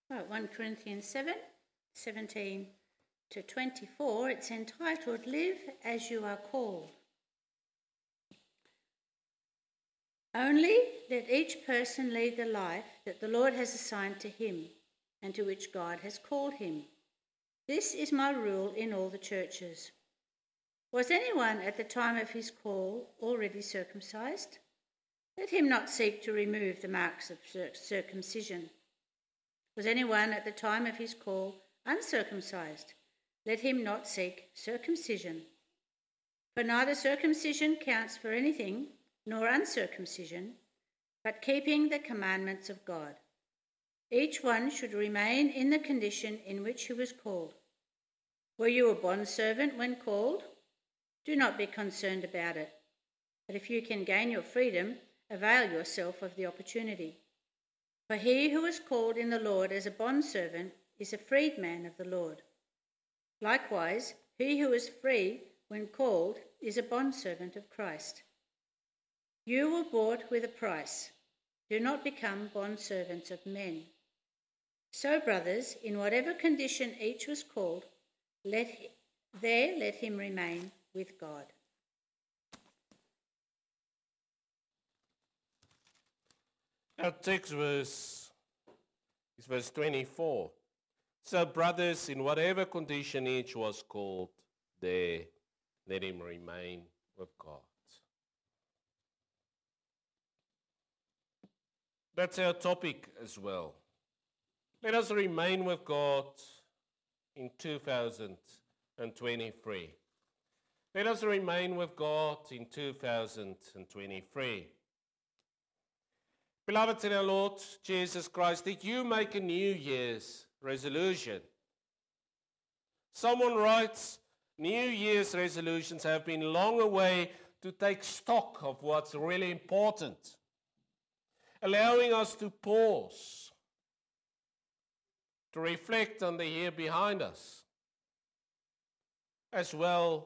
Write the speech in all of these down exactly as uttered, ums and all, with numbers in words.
Right, First Corinthians seven, seventeen to twenty-four, it's entitled, Live as You Are Called. Only let each person lead the life that the Lord has assigned to him and to which God has called him. This is my rule in all the churches. Was anyone at the time of his call already circumcised? Let him not seek to remove the marks of circumcision. Was anyone at the time of his call uncircumcised? Let him not seek circumcision. For neither circumcision counts for anything, nor uncircumcision, but keeping the commandments of God. Each one should remain in the condition in which he was called. Were you a bondservant when called? Do not be concerned about it. But if you can gain your freedom, avail yourself of the opportunity. For he who is called in the Lord as a bondservant is a freedman of the Lord. Likewise, he who is free when called is a bondservant of Christ. You were bought with a price. Do not become bondservants of men. So, brothers, in whatever condition each was called, let there let him remain with God. Our text verse is verse twenty-four. So, brothers, in whatever condition each was called, there let him remain with God. That's our topic as well. Let us remain with God in two thousand twenty-three. Let us remain with God in two thousand twenty-three. Beloved in our Lord Jesus Christ, did you make a New Year's resolution? Someone writes, New Year's resolutions have been long away to take stock of what's really important, allowing us to pause, to reflect on the year behind us, as well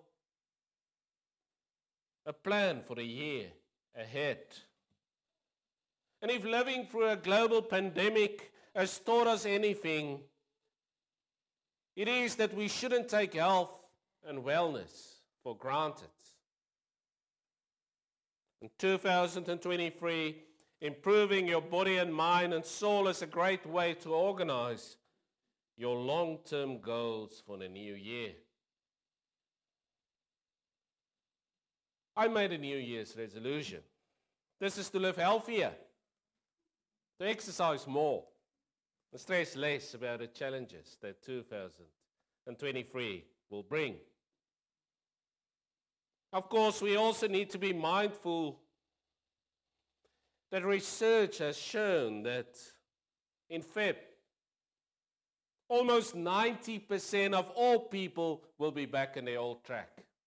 a plan for the year ahead. And if living through a global pandemic has taught us anything, it is that we shouldn't take health and wellness for granted. In two thousand twenty-three, improving your body and mind and soul is a great way to organize your long-term goals for the new year. I made a New Year's resolution. This is to live healthier, to exercise more, and stress less about the challenges that two thousand twenty-three will bring. Of course, we also need to be mindful that research has shown that in February, almost ninety percent of all people will be back in their old track.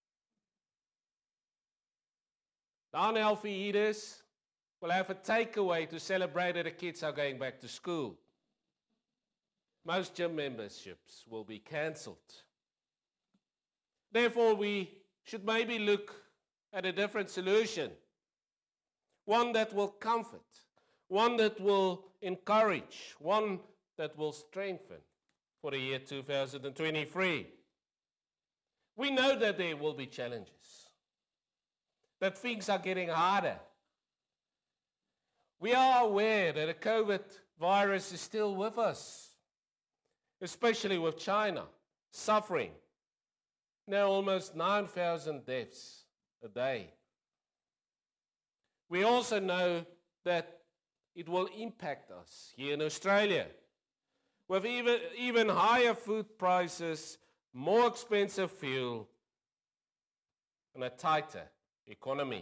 The unhealthy eaters will have a takeaway to celebrate that the kids are going back to school. Most gym memberships will be cancelled. Therefore, we should maybe look at a different solution. One that will comfort, one that will encourage, one that will strengthen for the year two thousand twenty-three. We know that there will be challenges, that things are getting harder. We are aware that the COVID virus is still with us, especially with China suffering. Now almost nine thousand deaths a day. We also know that it will impact us here in Australia with even, even higher food prices, more expensive fuel, and a tighter economy.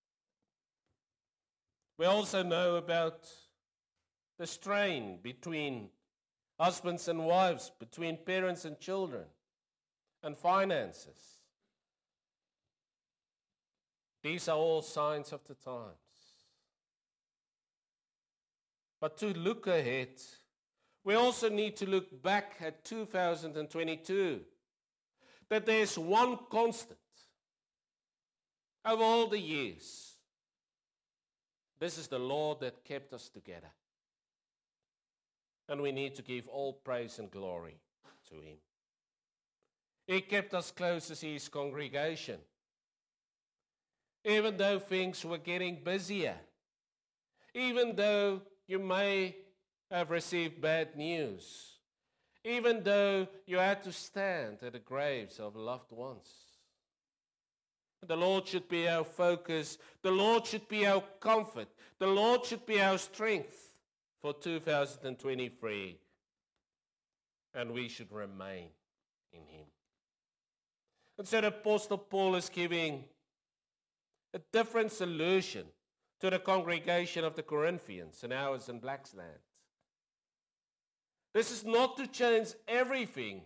We also know about the strain between husbands and wives, between parents and children, and finances. These are all signs of the times. But to look ahead, we also need to look back at two thousand twenty-two, that there's one constant over all the years. This is the Lord that kept us together. and we need to give all praise and glory to him. He kept us close as his congregation. Even though things were getting busier, even though you may have received bad news, even though you had to stand at the graves of loved ones. The Lord should be our focus. The Lord should be our comfort. The Lord should be our strength for two thousand twenty-three. And we should remain in him. And so the Apostle Paul is giving a different solution to the congregation of the Corinthians and ours in Blacksland. This is not to change everything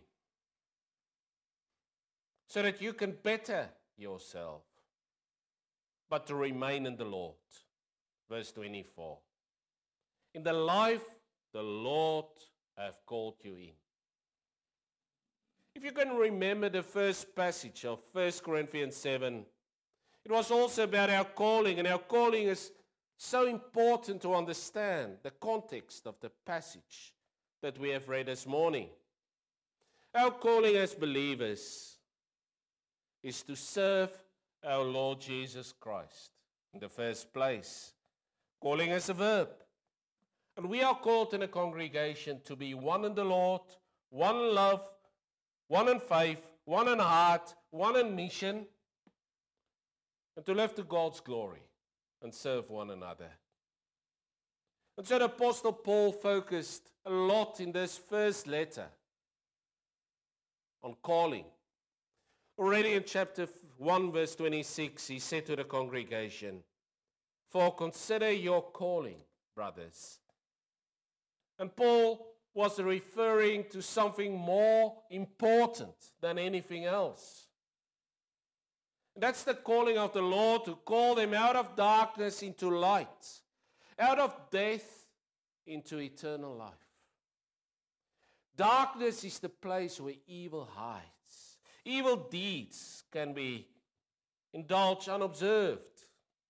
so that you can better yourself, but to remain in the Lord. Verse twenty-four. In the life the Lord hath called you in. If you can remember the first passage of First Corinthians seven, it was also about our calling, and our calling is so important to understand the context of the passage that we have read this morning. Our calling as believers is to serve our Lord Jesus Christ in the first place. Calling is a verb. And we are called in a congregation to be one in the Lord, one in love, one in faith, one in heart, one in mission, and to live to God's glory and serve one another. And so the Apostle Paul focused a lot in this first letter on calling. Already in chapter one, verse twenty-six, he said to the congregation, "For consider your calling, brothers." And Paul was referring to something more important than anything else. And that's the calling of the Lord, to call them out of darkness into light, out of death into eternal life. Darkness is the place where evil hides. Evil deeds can be indulged unobserved.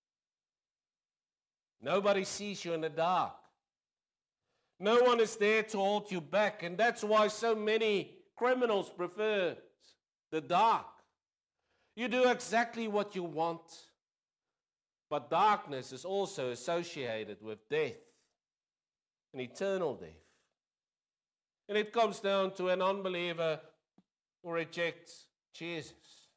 Nobody sees you in the dark. No one is there to hold you back, and that's why so many criminals prefer the dark. You do exactly what you want, but darkness is also associated with death, an eternal death. And it comes down to an unbeliever who rejects Jesus,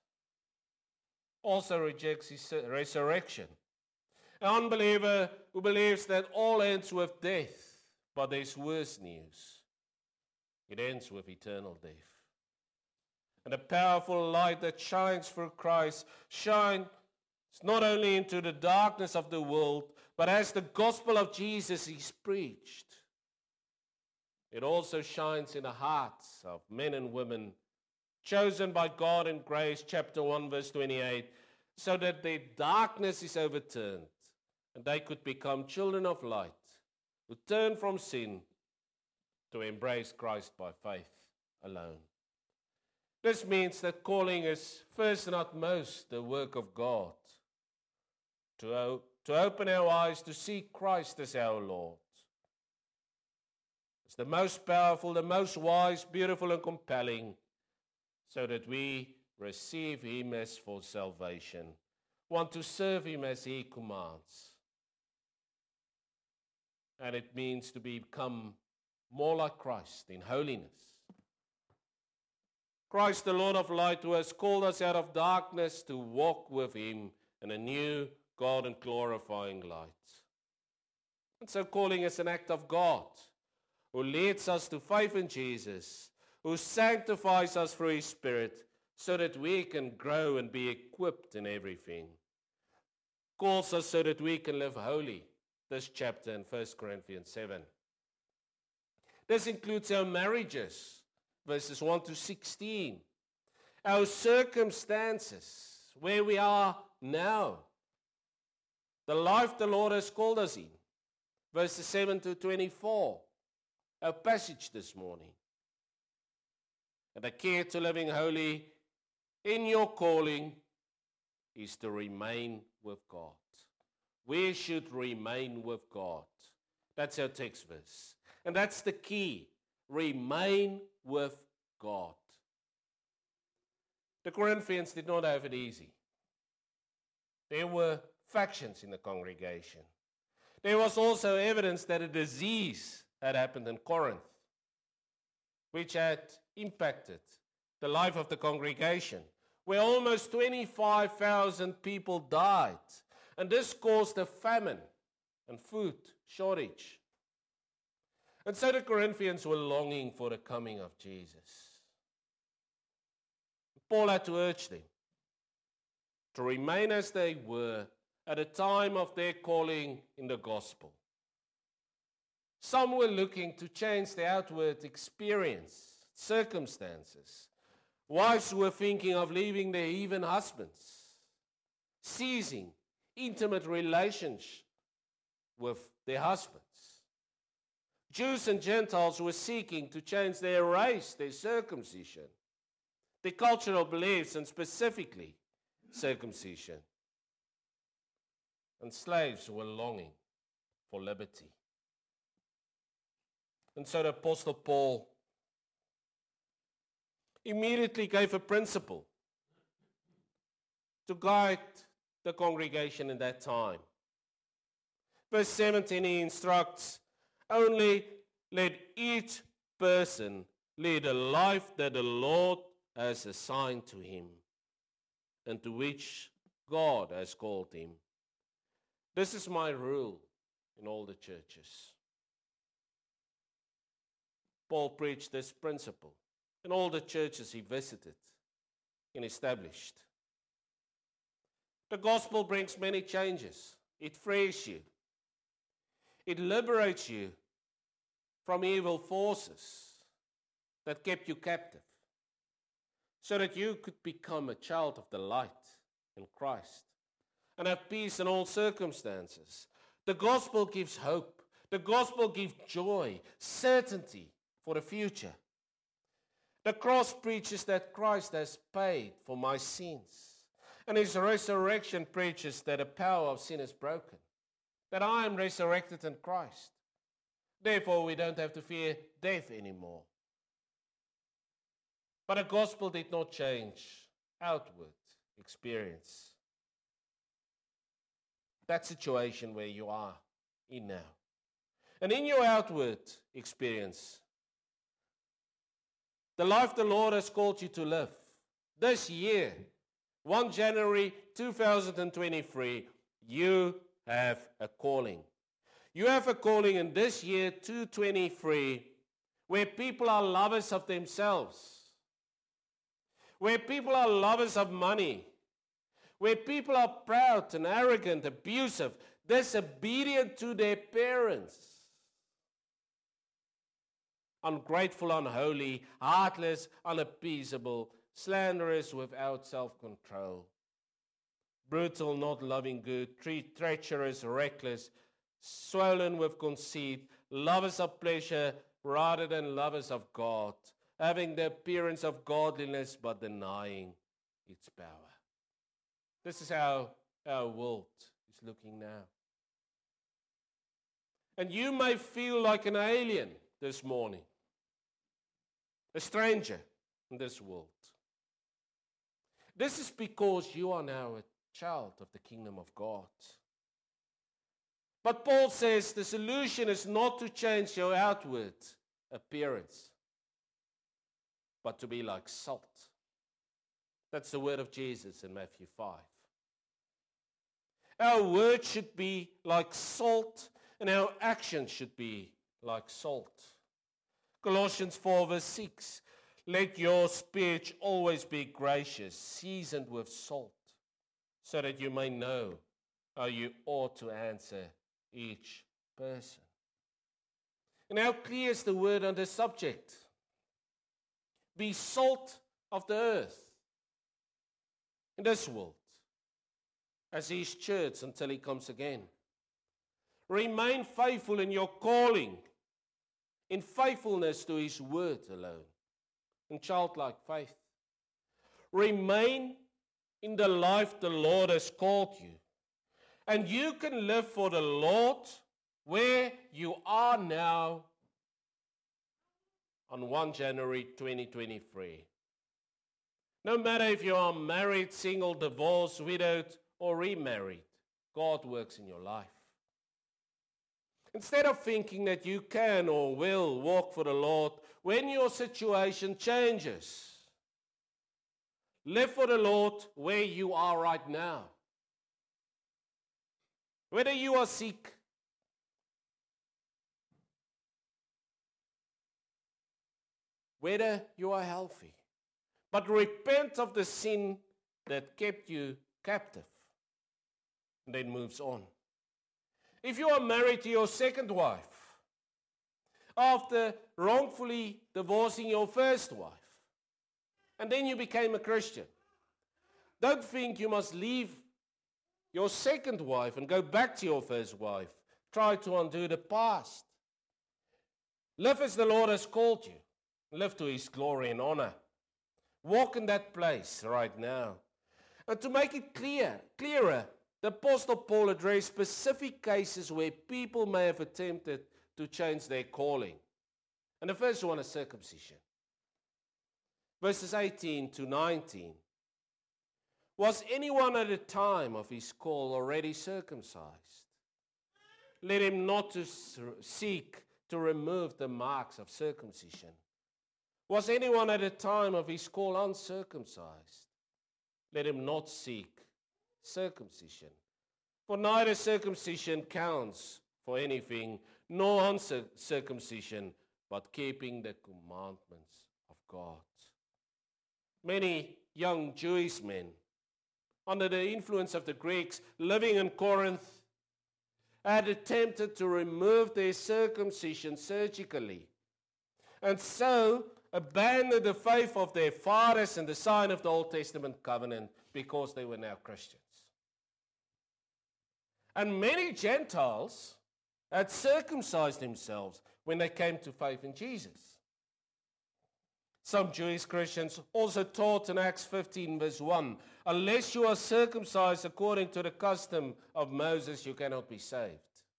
also rejects his resurrection. An unbeliever who believes that all ends with death, but there's worse news. It ends with eternal death. And the powerful light that shines through Christ shines not only into the darkness of the world, but as the gospel of Jesus is preached, it also shines in the hearts of men and women chosen by God in grace, chapter one, verse twenty-eight, so that their darkness is overturned and they could become children of light, who turn from sin to embrace Christ by faith alone. This means that calling is first and utmost the work of God, to, o- to open our eyes to see Christ as our Lord. It's the most powerful, the most wise, beautiful and compelling, so that we receive him as for salvation, want to serve him as he commands. And it means to become more like Christ in holiness. Christ, the Lord of light, who has called us out of darkness to walk with him in a new God and glorifying light. And so calling is an act of God, who leads us to faith in Jesus, who sanctifies us through his Spirit, so that we can grow and be equipped in everything. Calls us so that we can live holy. This chapter in First Corinthians seven. This includes our marriages, verses one to sixteen. Our circumstances, where we are now. The life the Lord has called us in, verses seven to twenty-four. Our passage this morning. And the key to living holy in your calling is to remain with God. We should remain with God. That's our text verse. And that's the key. Remain with God. The Corinthians did not have it easy. There were factions in the congregation. There was also evidence that a disease had happened in Corinth, which had impacted the life of the congregation, where almost twenty-five thousand people died. And this caused a famine and food shortage. And so the Corinthians were longing for the coming of Jesus. Paul had to urge them to remain as they were at a time of their calling in the gospel. Some were looking to change their outward experience, circumstances. Wives were thinking of leaving their even husbands, ceasing intimate relations with their husbands. Jews and Gentiles were seeking to change their race, their circumcision, their cultural beliefs, and specifically circumcision. And slaves were longing for liberty. And so the Apostle Paul immediately gave a principle to guide the congregation in that time. Verse seventeen, he instructs, only let each person lead a life that the Lord has assigned to him and to which God has called him. This is my rule in all the churches. Paul preached this principle in all the churches he visited and established. The gospel brings many changes. It frees you. It liberates you from evil forces that kept you captive, so that you could become a child of the light in Christ and have peace in all circumstances. The gospel gives hope. The gospel gives joy, certainty for the future. The cross preaches that Christ has paid for my sins, and his resurrection preaches that the power of sin is broken, that I am resurrected in Christ. Therefore, we don't have to fear death anymore. But the gospel did not change outward experience. That situation where you are in now. And in your outward experience, the life the Lord has called you to live this year, the first of January two thousand twenty-three, you have a calling. You have a calling in this year, two thousand twenty-three, where people are lovers of themselves, where people are lovers of money, where people are proud and arrogant, abusive, disobedient to their parents, ungrateful, unholy, heartless, unappeasable, slanderous, without self-control, brutal, not loving good, tre- treacherous, reckless, swollen with conceit, lovers of pleasure rather than lovers of God, having the appearance of godliness but denying its power. This is how our world is looking now. And you may feel like an alien this morning, a stranger in this world. This is because you are now a child of the kingdom of God. But Paul says the solution is not to change your outward appearance, but to be like salt. That's the word of Jesus in Matthew five. Our words should be like salt, and our actions should be like salt. Colossians four verse six, let your speech always be gracious, seasoned with salt, so that you may know how you ought to answer each person. And how clear is the word on this subject? Be salt of the earth in this world as his church until he comes again. Remain faithful in your calling, in faithfulness to his word alone, in childlike faith. Remain in the life the Lord has called you. And you can live for the Lord where you are now on first January twenty twenty-three. No matter if you are married, single, divorced, widowed, or remarried, God works in your life. Instead of thinking that you can or will walk for the Lord when your situation changes, live for the Lord where you are right now. Whether you are sick, whether you are healthy, but repent of the sin that kept you captive, and then moves on. If you are married to your second wife, after wrongfully divorcing your first wife, and then you became a Christian, don't think you must leave your second wife and go back to your first wife. Try to undo the past. Live as the Lord has called you. Live to His glory and honor. Walk in that place right now. And to make it clear, clearer, the Apostle Paul addressed specific cases where people may have attempted to change their calling. And the first one is circumcision. Verses eighteen to nineteen. Was anyone at the time of his call already circumcised? Let him not to seek to remove the marks of circumcision. Was anyone at the time of his call uncircumcised? Let him not seek circumcision. For neither circumcision counts for anything, nor uncircumcision, but keeping the commandments of God. Many young Jewish men, under the influence of the Greeks living in Corinth, had attempted to remove their circumcision surgically, and so abandoned the faith of their fathers and the sign of the Old Testament covenant because they were now Christians. And many Gentiles had circumcised themselves when they came to faith in Jesus. Some Jewish Christians also taught in Acts fifteen verse one, unless you are circumcised according to the custom of Moses, you cannot be saved.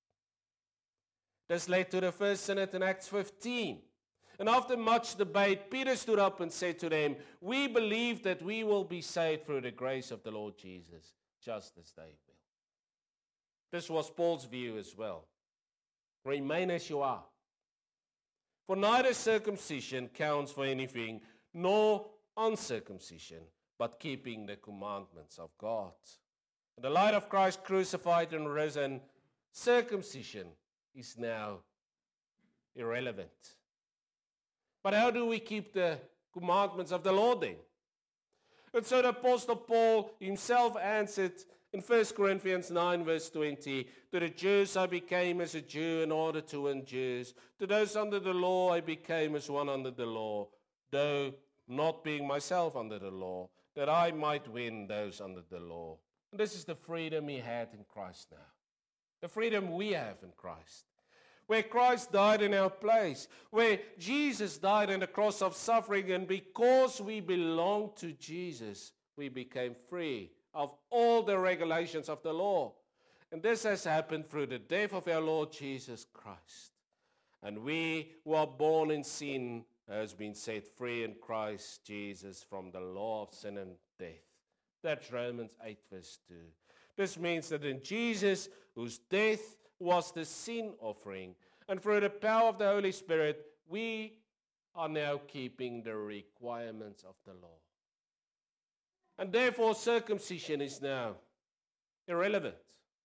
This led to the first synod in Acts fifteen. And after much debate, Peter stood up and said to them, we believe that we will be saved through the grace of the Lord Jesus, just as they will. This was Paul's view as well. Remain as you are. For neither circumcision counts for anything, nor uncircumcision, but keeping the commandments of God. In the light of Christ crucified and risen, circumcision is now irrelevant. But how do we keep the commandments of the Lord then? And so the Apostle Paul himself answered in First Corinthians nine verse twenty, to the Jews I became as a Jew in order to win Jews. To those under the law I became as one under the law, though not being myself under the law, that I might win those under the law. And this is the freedom he had in Christ now. The freedom we have in Christ. Where Christ died in our place, where Jesus died on the cross of suffering, and because we belong to Jesus, we became free of all the regulations of the law. And this has happened through the death of our Lord Jesus Christ. And we who are born in sin has been set free in Christ Jesus from the law of sin and death. That's Romans eight verse two. This means that in Jesus, whose death was the sin offering, and through the power of the Holy Spirit, we are now keeping the requirements of the law. And therefore, circumcision is now irrelevant.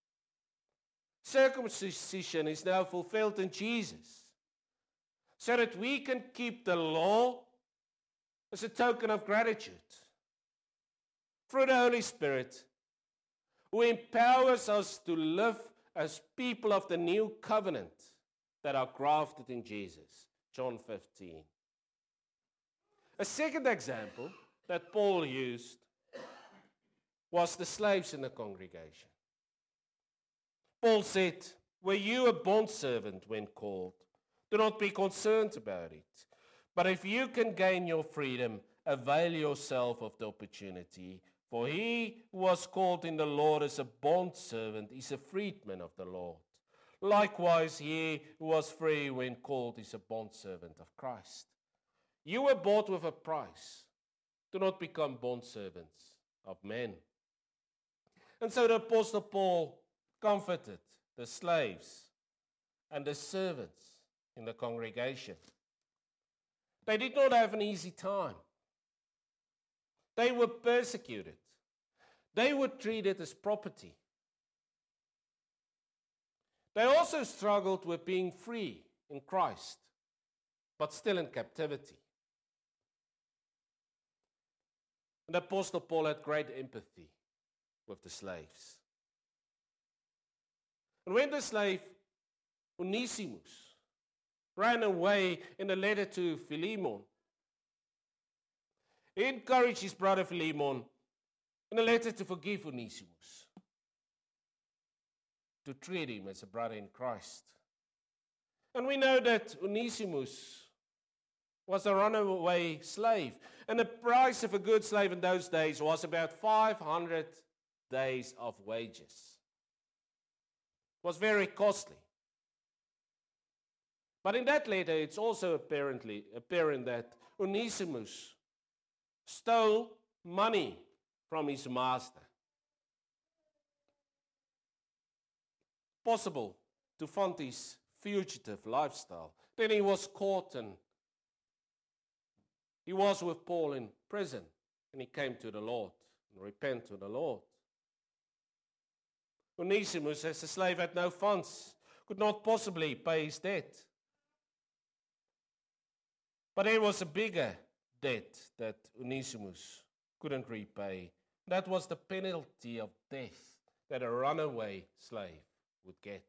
Circumcision is now fulfilled in Jesus, so that we can keep the law as a token of gratitude through the Holy Spirit, who empowers us to live as people of the new covenant that are grafted in Jesus. John fifteen. A second example that Paul used was the slaves in the congregation. Paul said, were you a bondservant when called? Do not be concerned about it. But if you can gain your freedom, avail yourself of the opportunity. For he who was called in the Lord as a bondservant is a freedman of the Lord. Likewise, he who was free when called is a bondservant of Christ. You were bought with a price. Do not become bondservants of men. And so the Apostle Paul comforted the slaves and the servants in the congregation. They did not have an easy time. They were persecuted. They were treated as property. They also struggled with being free in Christ, but still in captivity. And the Apostle Paul had great empathy with the slaves. And when the slave Onesimus ran away in a letter to Philemon, he encouraged his brother Philemon in a letter to forgive Onesimus, to treat him as a brother in Christ. And we know that Onesimus was a runaway slave, and the price of a good slave in those days was about five hundred days of wages. It was very costly. But in that letter, it's also apparently apparent that Onesimus stole money from his master. Possible to fund his fugitive lifestyle. Then he was caught and he was with Paul in prison, and he came to the Lord and repented to the Lord. Onesimus, as a slave, had no funds, could not possibly pay his debt. But there was a bigger debt that Onesimus couldn't repay. That was the penalty of death that a runaway slave would get.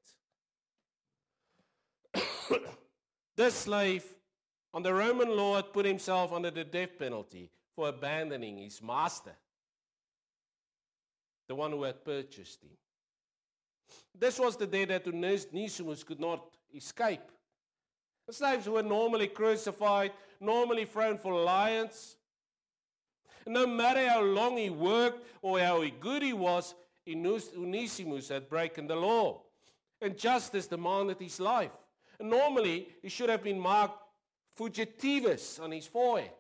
This slave, under Roman law, had put himself under the death penalty for abandoning his master, the one who had purchased him. This was the debt that Onesimus could not escape. The slaves were normally crucified, normally thrown for lions. And no matter how long he worked or how good he was, Onesimus had broken the law, and justice demanded his life. And normally, he should have been marked fugitivus on his forehead.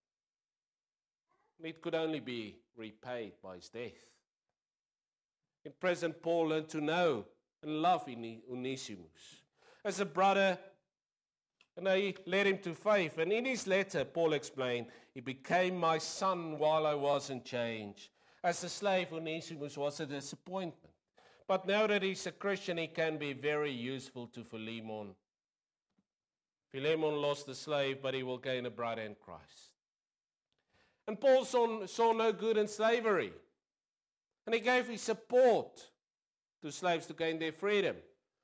And it could only be repaid by his death. In prison, Paul learned to know and love Onesimus as a brother, and he led him to faith. And in his letter, Paul explained, he became my son while I was in chains. As a slave, Onesimus was a disappointment. But now that he's a Christian, he can be very useful to Philemon. Philemon lost a slave, but he will gain a brother in Christ. And Paul saw, saw no good in slavery. And he gave his support to slaves to gain their freedom.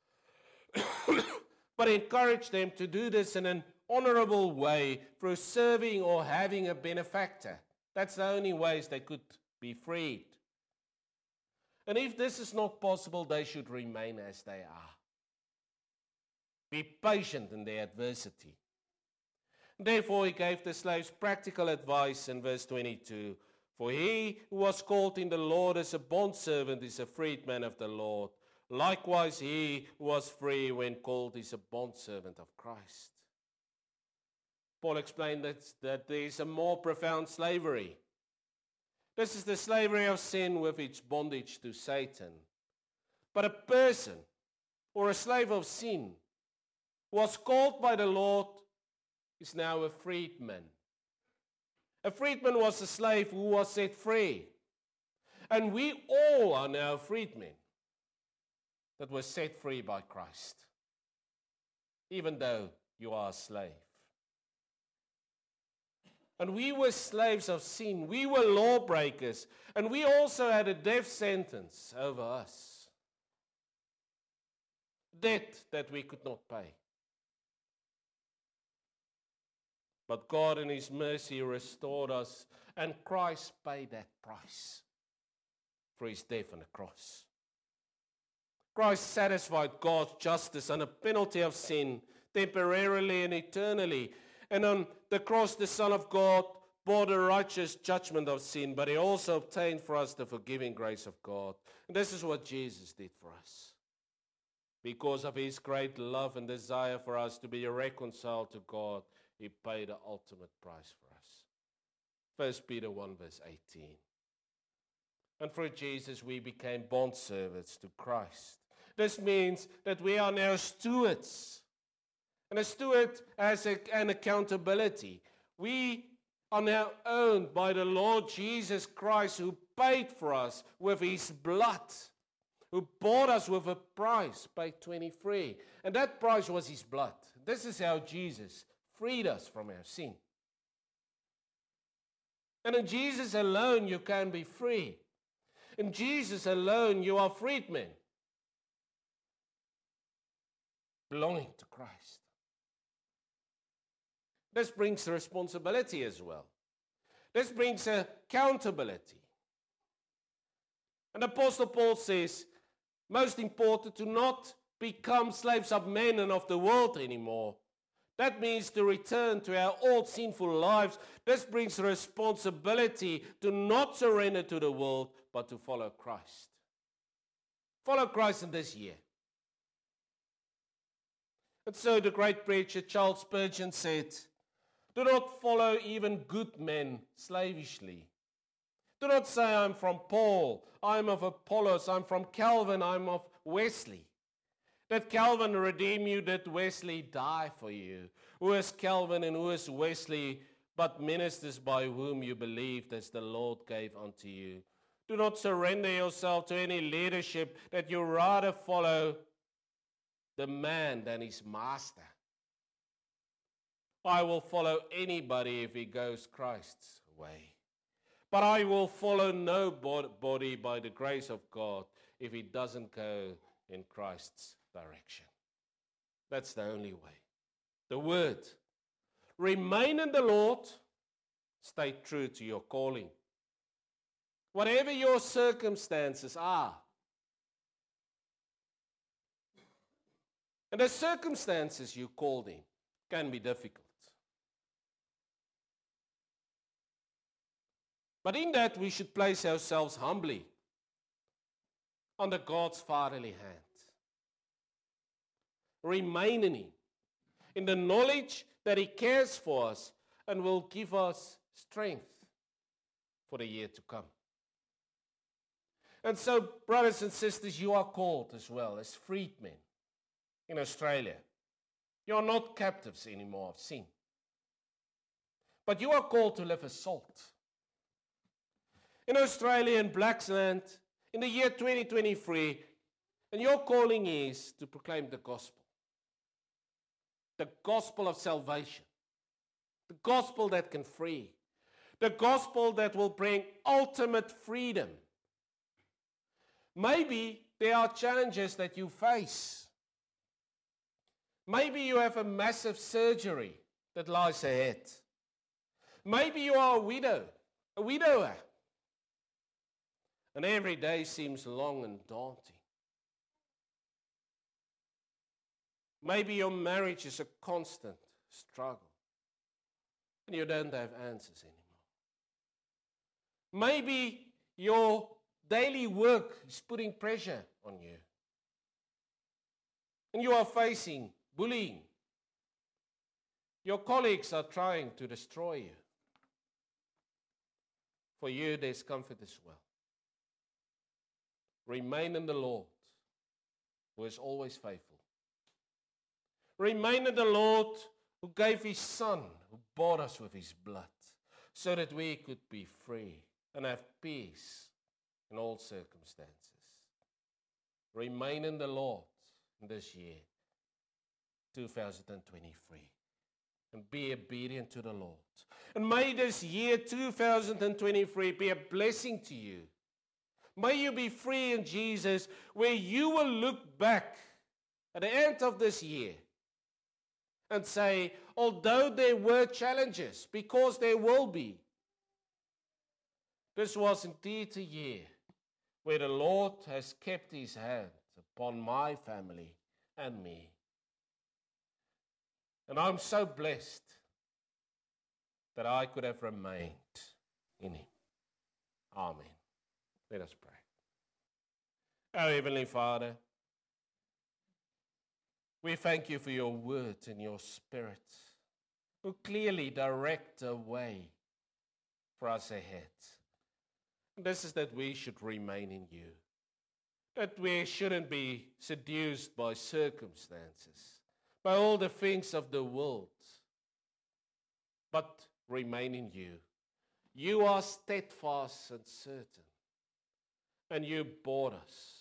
But encouraged them to do this in an honorable way through serving or having a benefactor. That's the only ways they could be freed. And if this is not possible, they should remain as they are. Be patient in their adversity. Therefore, he gave the slaves practical advice in verse twenty-two. For he who was called in the Lord as a bondservant is a freedman of the Lord. Likewise, he who was free when called is a bondservant of Christ. Paul explained that, that there is a more profound slavery. This is the slavery of sin with its bondage to Satan. But a person or a slave of sin who was called by the Lord is now a freedman. A freedman was a slave who was set free. And we all are now freedmen that were set free by Christ, even though you are a slave. And we were slaves of sin. We were lawbreakers. And we also had a death sentence over us. Debt that we could not pay. But God in his mercy restored us, and Christ paid that price for his death on the cross. Christ satisfied God's justice and the penalty of sin temporarily and eternally. And on the cross, the Son of God bore the righteous judgment of sin, but he also obtained for us the forgiving grace of God. And this is what Jesus did for us. Because of his great love and desire for us to be reconciled to God, He paid the ultimate price for us. First Peter one verse eighteen. And through Jesus we became bondservants to Christ. This means that we are now stewards. And a steward has a, an accountability. We are now owned by the Lord Jesus Christ, who paid for us with his blood, who bought us with a price, paid twenty-three. And that price was his blood. This is how Jesus freed us from our sin. And in Jesus alone you can be free. In Jesus alone you are freedmen, belonging to Christ. This brings responsibility as well. This brings accountability. And Apostle Paul says, most important, to not become slaves of men and of the world anymore. That means to return to our old sinful lives. This brings responsibility to not surrender to the world, but to follow Christ. Follow Christ in this year. And so the great preacher Charles Spurgeon said, do not follow even good men slavishly. Do not say, I'm from Paul, I'm of Apollos, I'm from Calvin, I'm of Wesley. Did Calvin redeem you? Did Wesley die for you? Who is Calvin and who is Wesley, but ministers by whom you believed as the Lord gave unto you? Do not surrender yourself to any leadership, that you rather follow the man than his master. I will follow anybody if he goes Christ's way. But I will follow nobody by the grace of God if he doesn't go in Christ's direction. That's the only way. The word. Remain in the Lord. Stay true to your calling. Whatever your circumstances are. And the circumstances you called in can be difficult. But in that we should place ourselves humbly under God's fatherly hand. Remain in him, in the knowledge that he cares for us and will give us strength for the year to come. And so, brothers and sisters, you are called as well as freedmen in Australia. You are not captives anymore of sin. But you are called to live as salt. In Australia and Blacksland, in the year twenty twenty-three, and your calling is to proclaim the gospel. The gospel of salvation. The gospel that can free. The gospel that will bring ultimate freedom. Maybe there are challenges that you face. Maybe you have a massive surgery that lies ahead. Maybe you are a widow, a widower. And every day seems long and daunting. Maybe your marriage is a constant struggle and you don't have answers anymore. Maybe your daily work is putting pressure on you and you are facing bullying. Your colleagues are trying to destroy you. For you, there's comfort as well. Remain in the Lord, who is always faithful. Remain in the Lord, who gave his Son, who bought us with his blood, so that we could be free and have peace in all circumstances. Remain in the Lord in this year, two thousand twenty-three, and be obedient to the Lord. And may this year, two thousand twenty-three, be a blessing to you. May you be free in Jesus, where you will look back at the end of this year and say, although there were challenges, because there will be, this was indeed a year where the Lord has kept his hand upon my family and me. And I'm so blessed that I could have remained in him. Amen. Let us pray. Our Heavenly Father, we thank you for your word and your spirit, who clearly direct the way for us ahead. And this is that we should remain in you, that we shouldn't be seduced by circumstances, by all the things of the world, but remain in you. You are steadfast and certain, and you bought us,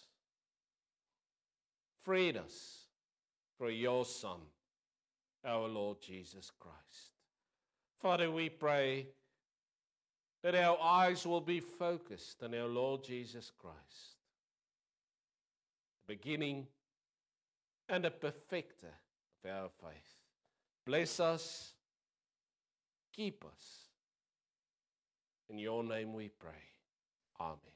freed us through your Son, our Lord Jesus Christ. Father, we pray that our eyes will be focused on our Lord Jesus Christ, the beginning and the perfecter of our faith. Bless us, keep us. In your name we pray. Amen.